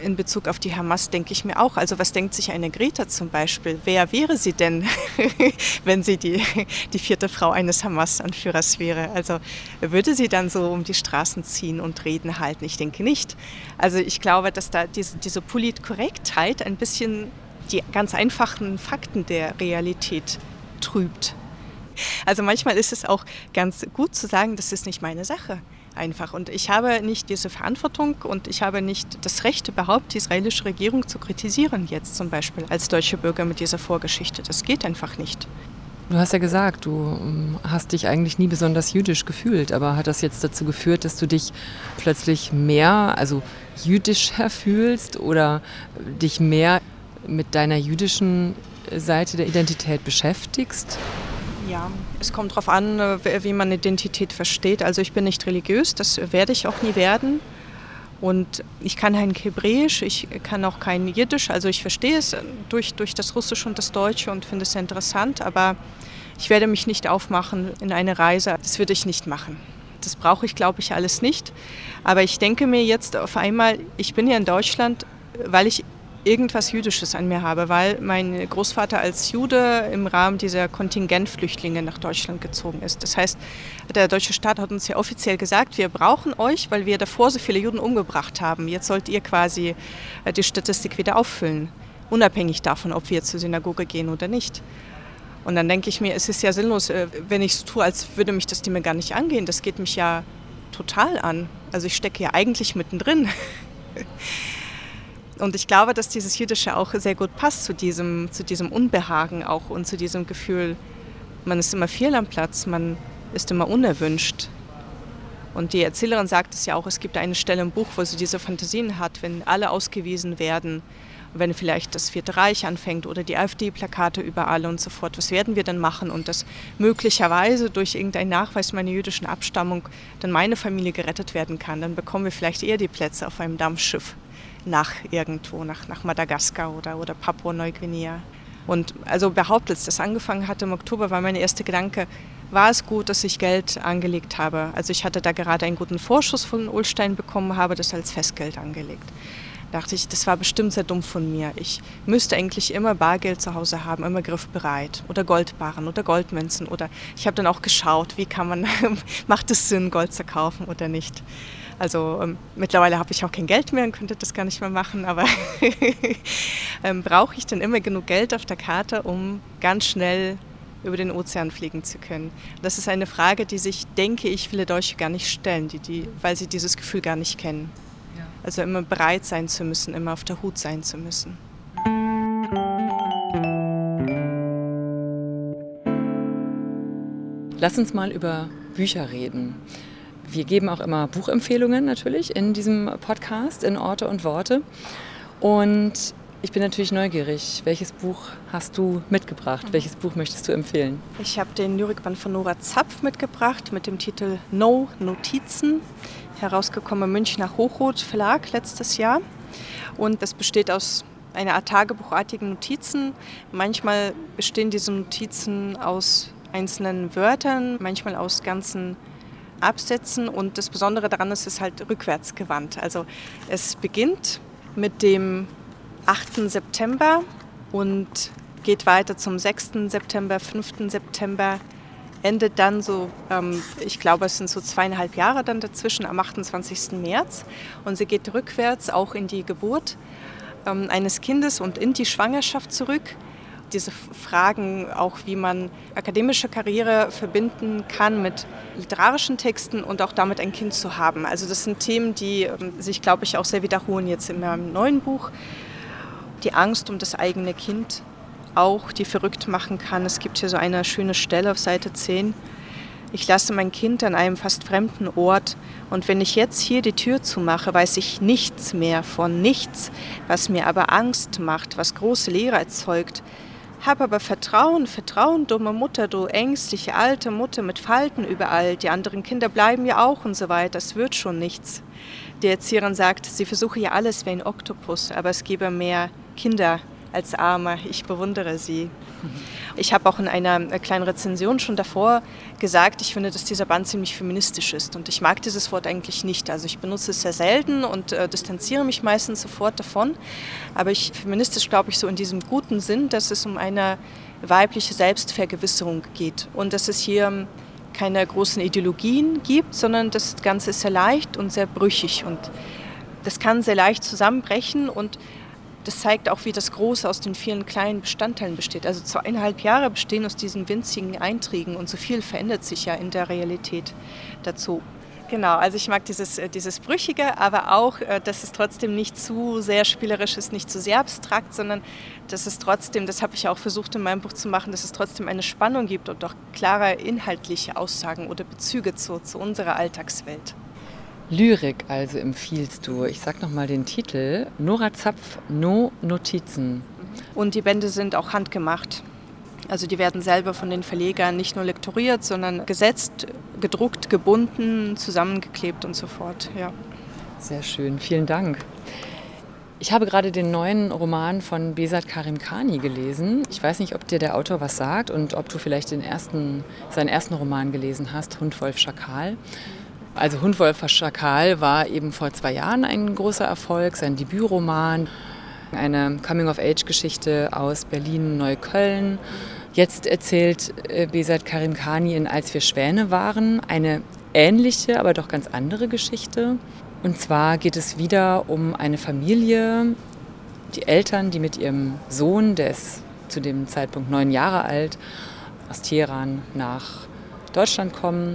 in Bezug auf die Hamas denke ich mir auch, also was denkt sich eine Greta zum Beispiel? Wer wäre sie denn, wenn sie die, die vierte Frau eines Hamas-Anführers wäre? Also würde sie dann so um die Straßen ziehen und Reden halten? Ich denke nicht. Also ich glaube, dass da diese, diese Politkorrektheit ein bisschen die ganz einfachen Fakten der Realität trübt. Also manchmal ist es auch ganz gut zu sagen, das ist nicht meine Sache. Einfach. Und ich habe nicht diese Verantwortung und ich habe nicht das Recht, überhaupt die israelische Regierung zu kritisieren, jetzt zum Beispiel als deutscher Bürger mit dieser Vorgeschichte. Das geht einfach nicht. Du hast ja gesagt, du hast dich eigentlich nie besonders jüdisch gefühlt, aber hat das jetzt dazu geführt, dass du dich plötzlich mehr, also jüdischer fühlst oder dich mehr mit deiner jüdischen Seite der Identität beschäftigst? Ja, es kommt darauf an, wie man Identität versteht. Also ich bin nicht religiös, das werde ich auch nie werden. Und ich kann kein Hebräisch, ich kann auch kein Jiddisch. Also ich verstehe es durch, durch das Russische und das Deutsche und finde es sehr interessant. Aber ich werde mich nicht aufmachen in eine Reise. Das würde ich nicht machen. Das brauche ich, glaube ich, alles nicht. Aber ich denke mir jetzt auf einmal, ich bin ja in Deutschland, weil ich irgendwas Jüdisches an mir habe, weil mein Großvater als Jude im Rahmen dieser Kontingentflüchtlinge nach Deutschland gezogen ist. Das heißt, der deutsche Staat hat uns ja offiziell gesagt, wir brauchen euch, weil wir davor so viele Juden umgebracht haben. Jetzt sollt ihr quasi die Statistik wieder auffüllen, unabhängig davon, ob wir zur Synagoge gehen oder nicht. Und dann denke ich mir, es ist ja sinnlos, wenn ich so tue, als würde mich das Thema gar nicht angehen. Das geht mich ja total an. Also ich stecke ja eigentlich mittendrin. Und ich glaube, dass dieses Jüdische auch sehr gut passt zu diesem, zu diesem Unbehagen auch und zu diesem Gefühl, man ist immer fehl am Platz, man ist immer unerwünscht. Und die Erzählerin sagt es ja auch, es gibt eine Stelle im Buch, wo sie diese Fantasien hat, wenn alle ausgewiesen werden, wenn vielleicht das Vierte Reich anfängt oder die AfD-Plakate überall und so fort, was werden wir dann machen? Und dass möglicherweise durch irgendeinen Nachweis meiner jüdischen Abstammung dann meine Familie gerettet werden kann, dann bekommen wir vielleicht eher die Plätze auf einem Dampfschiff nach irgendwo, nach, nach Madagaskar oder, oder Papua-Neuguinea. Und also behauptet, als das angefangen hatte im Oktober, war mein erster Gedanke, war es gut, dass ich Geld angelegt habe. Also ich hatte da gerade einen guten Vorschuss von Ullstein bekommen, habe das als Festgeld angelegt. Da dachte ich, das war bestimmt sehr dumm von mir. Ich müsste eigentlich immer Bargeld zu Hause haben, immer griffbereit oder Goldbarren oder Goldmünzen. Oder ich habe dann auch geschaut, wie kann man, macht es Sinn, Gold zu kaufen oder nicht. Also ähm, mittlerweile habe ich auch kein Geld mehr und könnte das gar nicht mehr machen, aber ähm, brauche ich denn immer genug Geld auf der Karte, um ganz schnell über den Ozean fliegen zu können? Das ist eine Frage, die sich, denke ich, viele Deutsche gar nicht stellen, die, die, weil sie dieses Gefühl gar nicht kennen. Ja. Also immer bereit sein zu müssen, immer auf der Hut sein zu müssen. Lass uns mal über Bücher reden. Wir geben auch immer Buchempfehlungen natürlich in diesem Podcast, in Orte und Worte. Und ich bin natürlich neugierig. Welches Buch hast du mitgebracht? Mhm. Welches Buch möchtest du empfehlen? Ich habe den Lyrikband von Nora Zapf mitgebracht mit dem Titel No Notizen, herausgekommen im Münchner Hochroth Verlag letztes Jahr. Und das besteht aus einer Art tagebuchartigen Notizen. Manchmal bestehen diese Notizen aus einzelnen Wörtern, manchmal aus ganzen Absätzen, und das Besondere daran ist, es ist halt rückwärts gewandt. Also es beginnt mit dem achten September und geht weiter zum sechsten September, fünften September, endet dann so, ähm, ich glaube es sind so zweieinhalb Jahre dann dazwischen, am achtundzwanzigsten März, und sie geht rückwärts auch in die Geburt ähm, eines Kindes und in die Schwangerschaft zurück. Diese Fragen auch, wie man akademische Karriere verbinden kann mit literarischen Texten und auch damit ein Kind zu haben. Also das sind Themen, die sich, glaube ich, auch sehr wiederholen jetzt in meinem neuen Buch. Die Angst um das eigene Kind auch, die verrückt machen kann. Es gibt hier so eine schöne Stelle auf Seite zehn. Ich lasse mein Kind an einem fast fremden Ort, und wenn ich jetzt hier die Tür zumache, weiß ich nichts mehr von nichts, was mir aber Angst macht, was große Leere erzeugt. Hab aber Vertrauen, Vertrauen, dumme Mutter, du ängstliche alte Mutter mit Falten überall. Die anderen Kinder bleiben ja auch und so weiter. Es wird schon nichts. Die Erzieherin sagt, sie versuche ja alles wie ein Oktopus, aber es gebe mehr Kinder als Arme. Ich bewundere sie. Ich habe auch in einer kleinen Rezension schon davor gesagt, ich finde, dass dieser Band ziemlich feministisch ist. Und ich mag dieses Wort eigentlich nicht. Also ich benutze es sehr selten und äh, distanziere mich meistens sofort davon. Aber ich, feministisch glaube ich so in diesem guten Sinn, dass es um eine weibliche Selbstvergewisserung geht. Und dass es hier keine großen Ideologien gibt, sondern das Ganze ist sehr leicht und sehr brüchig. Und das kann sehr leicht zusammenbrechen und das zeigt auch, wie das Große aus den vielen kleinen Bestandteilen besteht. Also zweieinhalb Jahre bestehen aus diesen winzigen Einträgen und so viel verändert sich ja in der Realität dazu. Genau, also ich mag dieses, dieses Brüchige, aber auch, dass es trotzdem nicht zu sehr spielerisch ist, nicht zu sehr abstrakt, sondern dass es trotzdem, das habe ich auch versucht in meinem Buch zu machen, dass es trotzdem eine Spannung gibt und auch klare inhaltliche Aussagen oder Bezüge zu, zu unserer Alltagswelt. Lyrik also empfiehlst du. Ich sag nochmal den Titel. Nora Zapf, No Notizen. Und die Bände sind auch handgemacht. Also die werden selber von den Verlegern nicht nur lektoriert, sondern gesetzt, gedruckt, gebunden, zusammengeklebt und so fort. Ja. Sehr schön, vielen Dank. Ich habe gerade den neuen Roman von Behzad Karimkhani gelesen. Ich weiß nicht, ob dir der Autor was sagt und ob du vielleicht den ersten, seinen ersten Roman gelesen hast, Hund, Wolf, Schakal. Also Hund, Wolf, Schakal war eben vor zwei Jahren ein großer Erfolg, sein Debütroman, eine Coming-of-Age-Geschichte aus Berlin-Neukölln. Jetzt erzählt Behzad Karimkhani in Als wir Schwäne waren eine ähnliche, aber doch ganz andere Geschichte. Und zwar geht es wieder um eine Familie, die Eltern, die mit ihrem Sohn, der ist zu dem Zeitpunkt neun Jahre alt, aus Teheran nach Deutschland kommen.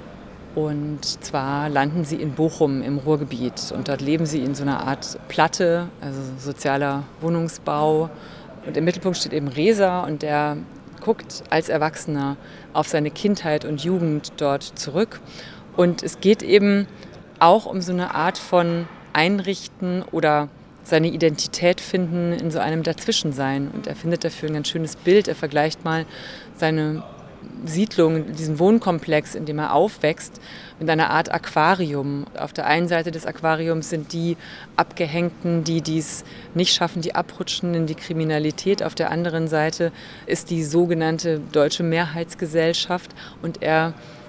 Und zwar landen sie in Bochum im Ruhrgebiet und dort leben sie in so einer Art Platte, also sozialer Wohnungsbau. Und im Mittelpunkt steht eben Reza und der guckt als Erwachsener auf seine Kindheit und Jugend dort zurück. Und es geht eben auch um so eine Art von Einrichten oder seine Identität finden in so einem Dazwischensein. Und er findet dafür ein ganz schönes Bild. Er vergleicht mal seine Siedlung, diesen Wohnkomplex, in dem er aufwächst, mit einer Art Aquarium. Auf der einen Seite des Aquariums sind die Abgehängten, die dies nicht schaffen, die abrutschen in die Kriminalität. Auf der anderen Seite ist die sogenannte deutsche Mehrheitsgesellschaft und er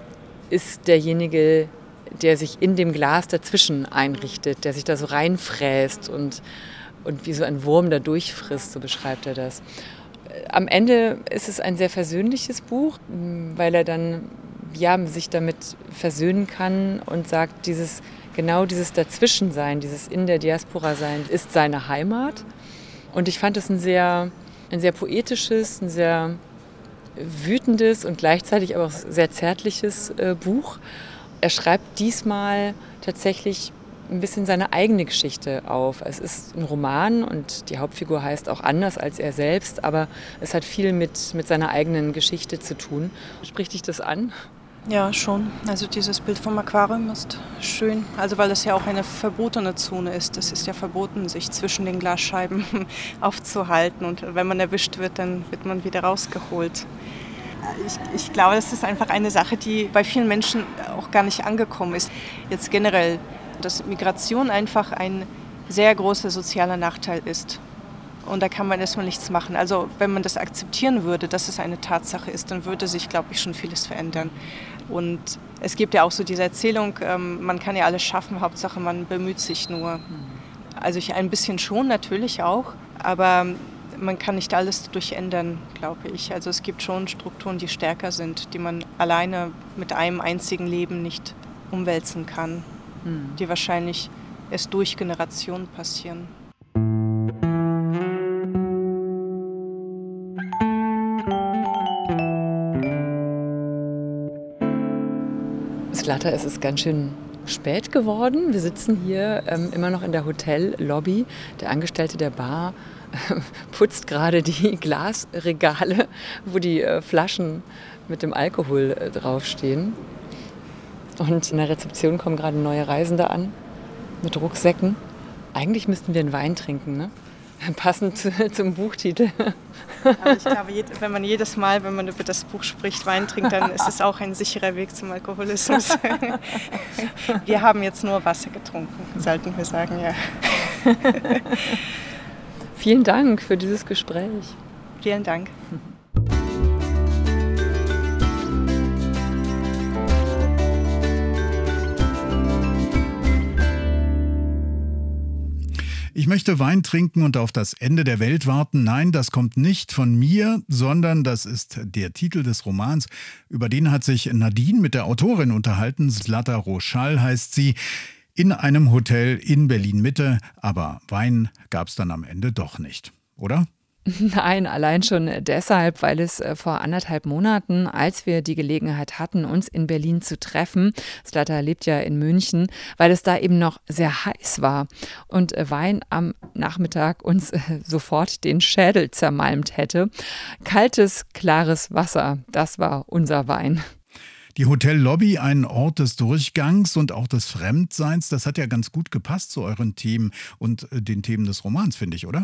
ist derjenige, der sich in dem Glas dazwischen einrichtet, der sich da so reinfräst und, und wie so ein Wurm da durchfrisst, so beschreibt er das. Am Ende ist es ein sehr versöhnliches Buch, weil er dann ja, sich damit versöhnen kann und sagt, dieses, genau dieses Dazwischensein, dieses in der Diaspora sein, ist seine Heimat. Und ich fand es ein sehr, ein sehr poetisches, ein sehr wütendes und gleichzeitig aber auch sehr zärtliches äh, Buch. Er schreibt diesmal tatsächlich ein bisschen seine eigene Geschichte auf. Es ist ein Roman und die Hauptfigur heißt auch anders als er selbst, aber es hat viel mit, mit seiner eigenen Geschichte zu tun. Spricht dich das an? Ja, schon. Also dieses Bild vom Aquarium ist schön, also weil es ja auch eine verbotene Zone ist. Es ist ja verboten, sich zwischen den Glasscheiben aufzuhalten und wenn man erwischt wird, dann wird man wieder rausgeholt. Ich, ich glaube, das ist einfach eine Sache, die bei vielen Menschen auch gar nicht angekommen ist. Jetzt generell, dass Migration einfach ein sehr großer sozialer Nachteil ist. Und da kann man erstmal nichts machen. Also wenn man das akzeptieren würde, dass es eine Tatsache ist, dann würde sich, glaube ich, schon vieles verändern. Und es gibt ja auch so diese Erzählung, ähm, man kann ja alles schaffen, Hauptsache man bemüht sich nur. Also ich ein bisschen schon, natürlich auch, aber man kann nicht alles dadurch ändern, glaube ich. Also es gibt schon Strukturen, die stärker sind, die man alleine mit einem einzigen Leben nicht umwälzen kann, hm. die wahrscheinlich erst durch Generationen passieren. Zlata, es ist ganz schön spät geworden. Wir sitzen hier ähm, immer noch in der Hotellobby. Der Angestellte der Bar äh, putzt gerade die Glasregale, wo die äh, Flaschen mit dem Alkohol äh, draufstehen. Und in der Rezeption kommen gerade neue Reisende an mit Rucksäcken. Eigentlich müssten wir einen Wein trinken, ne? Passend zu, zum Buchtitel. Aber ich glaube, wenn man jedes Mal, wenn man über das Buch spricht, Wein trinkt, dann ist es auch ein sicherer Weg zum Alkoholismus. Wir haben jetzt nur Wasser getrunken, sollten wir sagen, ja. Vielen Dank für dieses Gespräch. Vielen Dank. Ich möchte Wein trinken und auf das Ende der Welt warten. Nein, das kommt nicht von mir, sondern das ist der Titel des Romans. Über den hat sich Nadine mit der Autorin unterhalten. Zlata Roschal heißt sie. In einem Hotel in Berlin-Mitte. Aber Wein gab es dann am Ende doch nicht, oder? Nein, allein schon deshalb, weil es vor anderthalb Monaten, als wir die Gelegenheit hatten, uns in Berlin zu treffen, Zlata lebt ja in München, weil es da eben noch sehr heiß war und Wein am Nachmittag uns sofort den Schädel zermalmt hätte. Kaltes, klares Wasser, das war unser Wein. Die Hotellobby, ein Ort des Durchgangs und auch des Fremdseins, das hat ja ganz gut gepasst zu euren Themen und den Themen des Romans, finde ich, oder?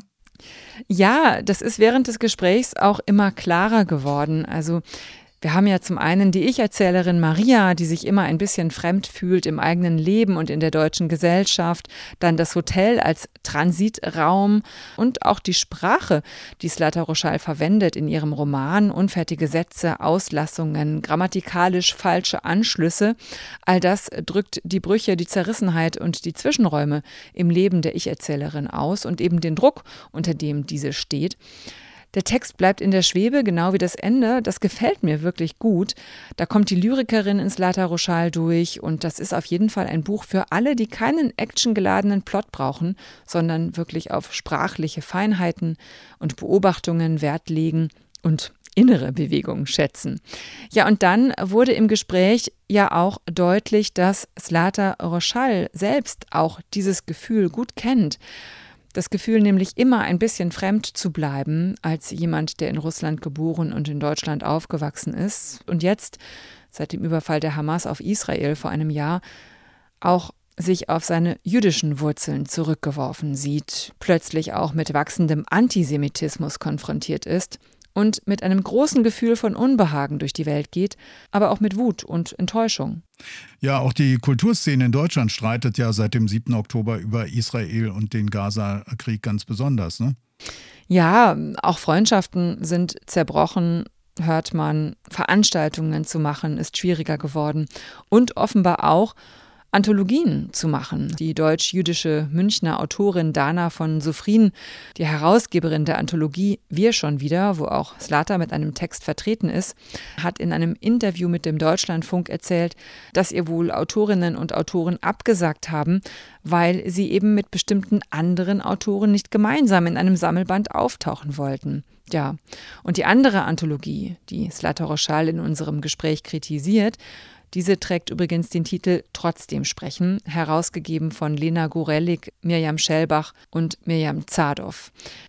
Ja, das ist während des Gesprächs auch immer klarer geworden. Also wir haben ja zum einen die Ich-Erzählerin Maria, die sich immer ein bisschen fremd fühlt im eigenen Leben und in der deutschen Gesellschaft. Dann das Hotel als Transitraum und auch die Sprache, die Zlata Roschal verwendet in ihrem Roman. Unfertige Sätze, Auslassungen, grammatikalisch falsche Anschlüsse. All das drückt die Brüche, die Zerrissenheit und die Zwischenräume im Leben der Ich-Erzählerin aus und eben den Druck, unter dem diese steht. Der Text bleibt in der Schwebe, genau wie das Ende. Das gefällt mir wirklich gut. Da kommt die Lyrikerin in Zlata Roschal durch und das ist auf jeden Fall ein Buch für alle, die keinen actiongeladenen Plot brauchen, sondern wirklich auf sprachliche Feinheiten und Beobachtungen Wert legen und innere Bewegung schätzen. Ja, und dann wurde im Gespräch ja auch deutlich, dass Zlata Roschal selbst auch dieses Gefühl gut kennt. Das Gefühl nämlich immer ein bisschen fremd zu bleiben als jemand, der in Russland geboren und in Deutschland aufgewachsen ist und jetzt, seit dem Überfall der Hamas auf Israel vor einem Jahr, auch sich auf seine jüdischen Wurzeln zurückgeworfen sieht, plötzlich auch mit wachsendem Antisemitismus konfrontiert ist und mit einem großen Gefühl von Unbehagen durch die Welt geht, aber auch mit Wut und Enttäuschung. Ja, auch die Kulturszene in Deutschland streitet ja seit dem siebten Oktober über Israel und den Gaza-Krieg ganz besonders, ne? Ja, auch Freundschaften sind zerbrochen, hört man. Veranstaltungen zu machen ist schwieriger geworden und offenbar auch Anthologien zu machen. Die deutsch-jüdische Münchner Autorin Dana von Sophrin, die Herausgeberin der Anthologie Wir schon wieder, wo auch Zlata mit einem Text vertreten ist, hat in einem Interview mit dem Deutschlandfunk erzählt, dass ihr wohl Autorinnen und Autoren abgesagt haben, weil sie eben mit bestimmten anderen Autoren nicht gemeinsam in einem Sammelband auftauchen wollten. Ja, und die andere Anthologie, die Zlata Roschal in unserem Gespräch kritisiert, diese trägt übrigens den Titel Trotzdem sprechen, herausgegeben von Lena Gorelick, Mirjam Schellbach und Mirjam Zadow.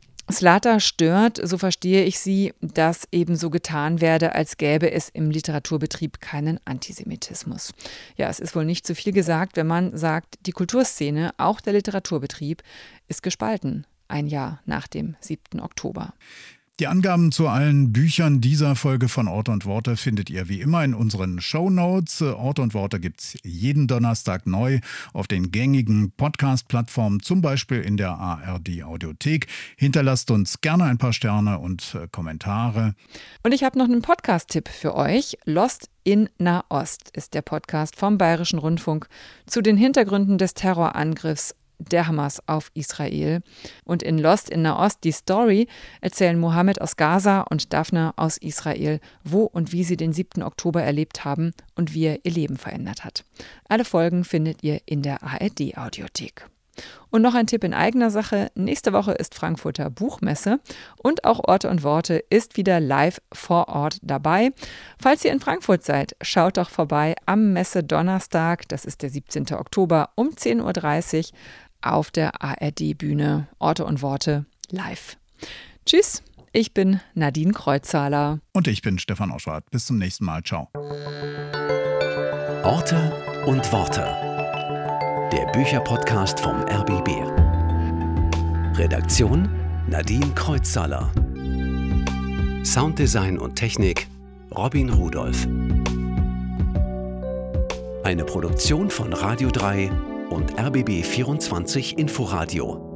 Zlata stört, so verstehe ich sie, dass eben so getan werde, als gäbe es im Literaturbetrieb keinen Antisemitismus. Ja, es ist wohl nicht zu viel gesagt, wenn man sagt, die Kulturszene, auch der Literaturbetrieb, ist gespalten, ein Jahr nach dem siebten Oktober. Die Angaben zu allen Büchern dieser Folge von Orte und Worte findet ihr wie immer in unseren Shownotes. Orte und Worte gibt es jeden Donnerstag neu auf den gängigen Podcast-Plattformen, zum Beispiel in der A R D-Audiothek. Hinterlasst uns gerne ein paar Sterne und äh, Kommentare. Und ich habe noch einen Podcast-Tipp für euch. Lost in Nahost ist der Podcast vom Bayerischen Rundfunk zu den Hintergründen des Terrorangriffs der Hamas auf Israel. Und in Lost in Nahost, die Story, erzählen Mohammed aus Gaza und Daphne aus Israel, wo und wie sie den siebten Oktober erlebt haben und wie er ihr Leben verändert hat. Alle Folgen findet ihr in der A R D-Audiothek. Und noch ein Tipp in eigener Sache. Nächste Woche ist Frankfurter Buchmesse und auch Orte und Worte ist wieder live vor Ort dabei. Falls ihr in Frankfurt seid, schaut doch vorbei am Messe-Donnerstag, das ist der siebzehnten Oktober um zehn Uhr dreißig auf der A R D-Bühne Orte und Worte live. Tschüss, ich bin Nadine Kreuzhaler. Und ich bin Stefan Oschwart. Bis zum nächsten Mal. Ciao. Orte und Worte. Der Bücherpodcast vom R B B. Redaktion Nadine Kreuzhaler. Sounddesign und Technik Robin Rudolph. Eine Produktion von Radio drei und R B B vierundzwanzig Inforadio.